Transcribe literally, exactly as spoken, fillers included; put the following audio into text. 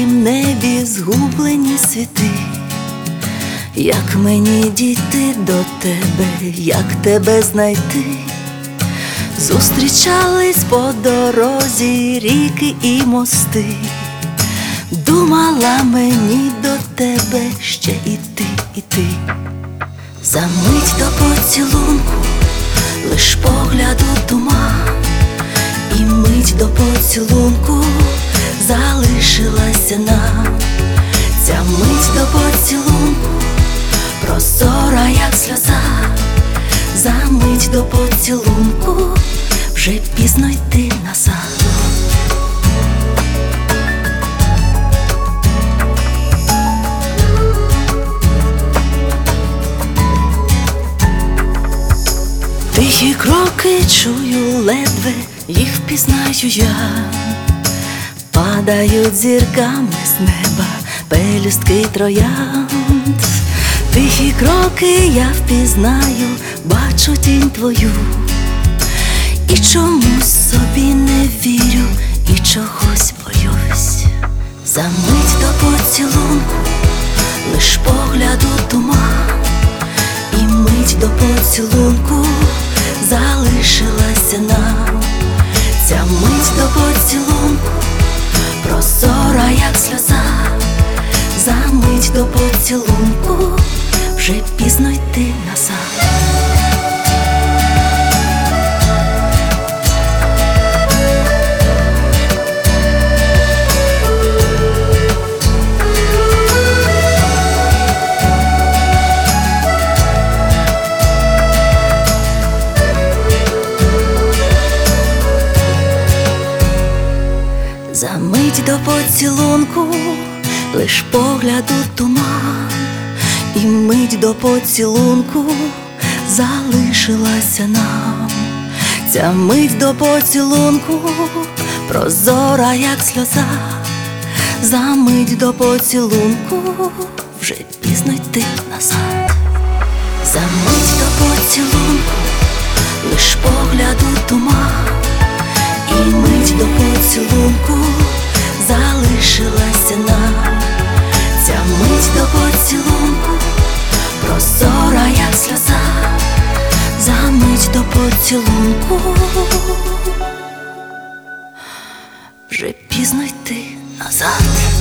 далекім небі згублені світи. Як мені дійти до тебе, як тебе знайти? Зустрічались по дорозі ріки і мости. Думала мені до тебе ще іти, іти. За мить до поцілунку, лиш погляду туман, і мить до поцілунку залишилася нам. Ця мить до поцілунку прозора, як сльоза. За мить до поцілунку вже пізно йти назад. Тихі кроки чую ледве, їх впізнаю я. Падають зірками з неба пелюстки троянд. Тихі кроки я впізнаю, бачу тінь твою. І чомусь собі не вірю, і чогось боюсь. За мить до поцілунку, лиш погляду туман, і мить до поцілунку залишилася нам. Ця мить до поцілунку прозора, як сльоза. За мить до поцілунку вже пізно йти назад. За мить до поцілунку лиш погляду туман, і мить до поцілунку залишилася нам. Ця мить до поцілунку прозора, як сльоза. За мить до поцілунку вже пізно йти назад. За мить до поцілунку лиш погляду туман, і мить до поцілунку залишилася нам. Ця мить до поцілунку прозора, як сльоза. За мить до поцілунку вже пізно йти назад.